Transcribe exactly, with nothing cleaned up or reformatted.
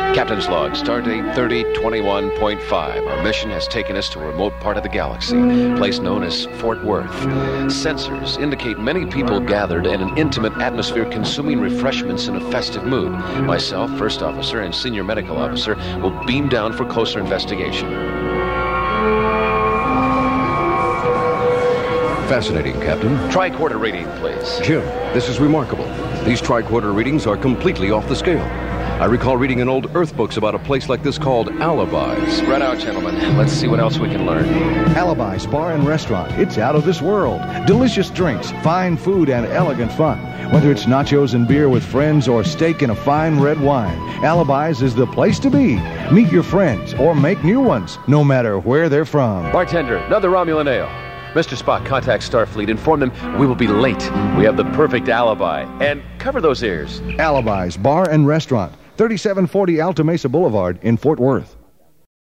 Captain's log, Stardate thirty twenty-one point five. Our mission has taken us to a remote part of the galaxy, a place known as Fort Worth. Sensors indicate many people gathered and an intimate atmosphere consuming refreshments in a festive mood. Myself, First Officer, and Senior Medical Officer will beam down for closer investigation. Fascinating, Captain. Tricorder reading, please. Jim, this is remarkable. These tricorder readings are completely off the scale. I recall reading in old Earth books about a place like this called Alibis. Spread out, gentlemen. Let's see what else we can learn. Alibis Bar and Restaurant. It's out of this world. Delicious drinks, fine food, and elegant fun. Whether it's nachos and beer with friends or steak and a fine red wine, Alibis is the place to be. Meet your friends or make new ones, no matter where they're from. Bartender, another Romulan ale. Mister Spock, contact Starfleet. Inform them we will be late. We have the perfect alibi. And cover those ears. Alibis Bar and Restaurant, thirty-seven forty Alta Mesa Boulevard in Fort Worth.